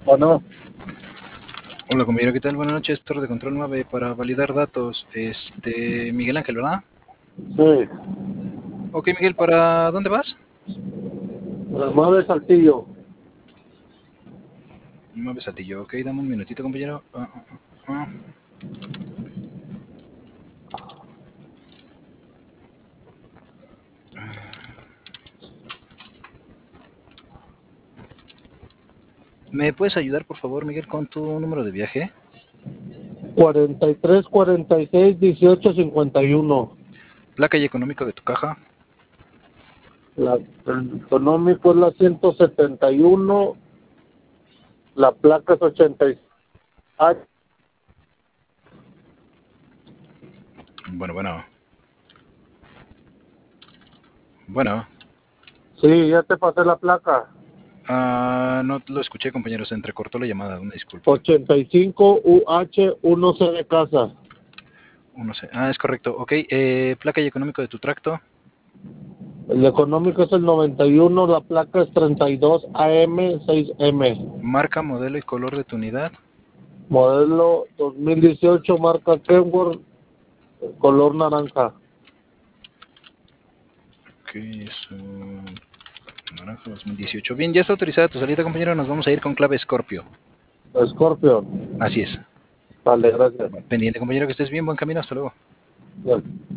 Bueno, Hola compañero, ¿qué tal? Buenas noches, Torre de Control 9 para validar datos. Miguel Ángel, ¿verdad? sí, Ok, Miguel, ¿para dónde vas? las 9 Saltillo. 9 Saltillo, ok, dame un minutito, compañero. Ah. ¿Me puedes ayudar, por favor, Miguel, con tu número de viaje? 43, 46, 18, 51. Placa y económico de tu caja. El económico es la 171, la placa es 86. Ah, Bueno. Bueno. sí, ya te pasé la placa. No lo escuché, compañero, se entrecortó la llamada, una disculpa. 85 UH1C de casa. No sé. Es correcto. Ok, placa y económico de tu tracto. El económico es el 91, la placa es 32 AM6M. Marca, modelo y color de tu unidad. Modelo 2018, marca Kenworth, color naranja. Ok, es un naranja 2018. Bien, ya está autorizada tu salida, compañero. Nos vamos a ir con clave Scorpio. Scorpion. Así es. Vale, gracias. Pendiente, compañero, que estés bien. Buen camino. Hasta luego. Gracias.